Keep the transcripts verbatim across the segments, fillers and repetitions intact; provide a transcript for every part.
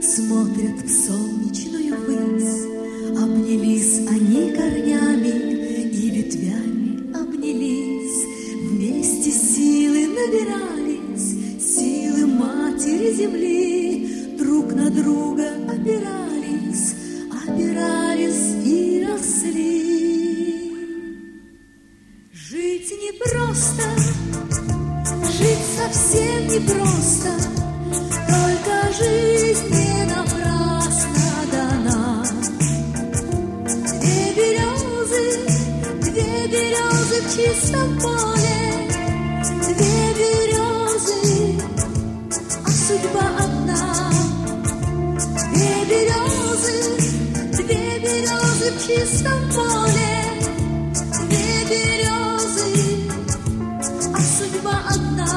смотрят в солнечную высь. Обнялись они корнями и ветвями обнялись. Вместе силы набирались, силы матери земли. Друг на друга опирались, опирались и росли. Жить непросто, жить совсем непросто, только жизнь не напрасно дана. Две березы, две березы в чистом поле, две березы, а судьба одна. Две березы, две березы в чистом поле, две березы, а судьба одна.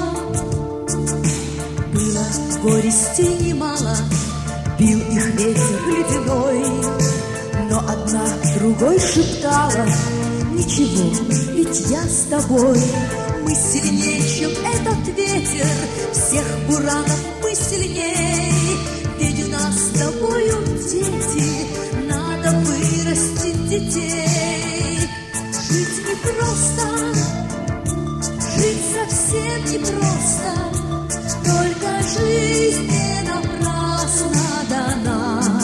Было горести немало, бил их ветер ледяной, но одна другой шептала: ничего, ведь я с тобой. Мы сильнее, чем этот ветер, всех буранов мы сильней. Ведь у нас с тобою дети, надо вырастить детей. Жить непросто, жить совсем непросто, только жизнь не напрасно дана.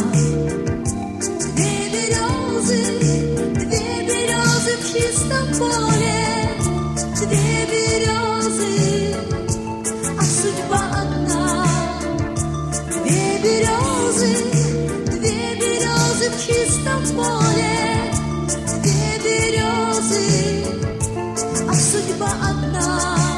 Две березы, две березы в чистом поле, две березы, а судьба одна. Две березы, две березы в чистом поле, две березы, а судьба одна.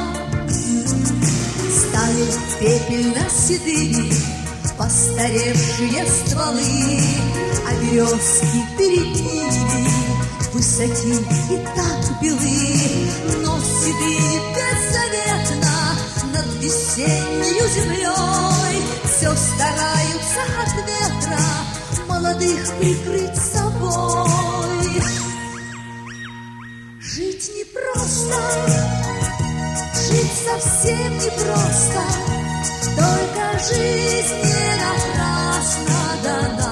Стали пепельно-седыми постаревшие стволы, а березки перед ними высоки и так белы. Но седые беззаветно над весеннею землей все стараются от ветра молодых прикрыть собой. Жить непросто, жить совсем непросто, только жизнь не напрасно дана.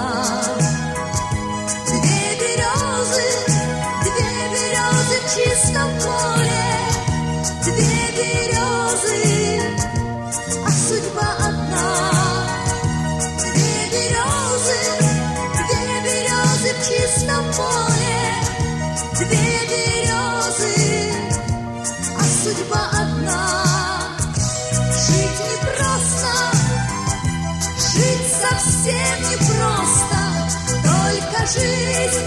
Две березы, две березы в чистом поле, две березы, а судьба одна. Две березы, две березы в чистом поле, две березы, а судьба одна. Жить непросто, жить совсем непросто, только жизнь